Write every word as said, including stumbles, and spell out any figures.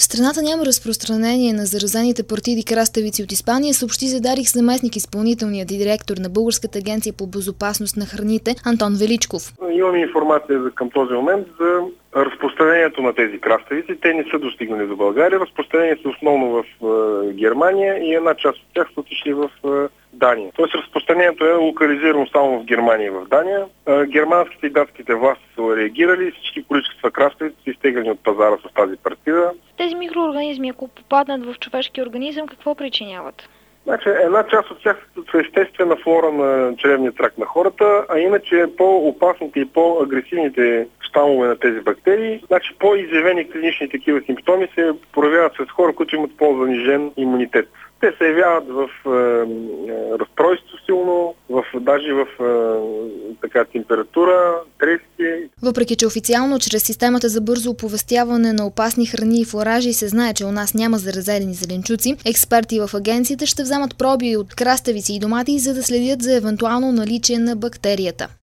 В страната няма разпространение на заразените партиди краставици от Испания, съобщи за Дарик заместник изпълнителният директор на Българската агенция по безопасност на храните Антон Величков. Имаме информация към този момент за разпространението на тези краставици. Те не са достигнали до България. Разпространението са основно в е, Германия и една част от тях са отишли в е, Дания. Тоест разпространението е локализирано само в Германия и в Дания. Е, германските и датските власти са реагирали и всички количества краставици са изтеглени от пазара с тази партида. Тези микроорганизми, ако попаднат в човешкия организъм, какво причиняват? Значи, една част от тях са естествена флора на чревния тракт на хората, а иначе по-опасните и по-агресивните щамове на тези бактерии, значи по-изявени клинични такива симптоми се проявяват сред хора, които имат по-занижен имунитет. Те се явяват в е, е, разстройство силно, в, даже в е, така, температура, трески. Въпреки че официално чрез системата за бързо оповестяване на опасни храни и фуражи се знае, че у нас няма заразени зеленчуци, експерти в агенцията ще вземат проби от краставици и домати, за да следят за евентуално наличие на бактерията.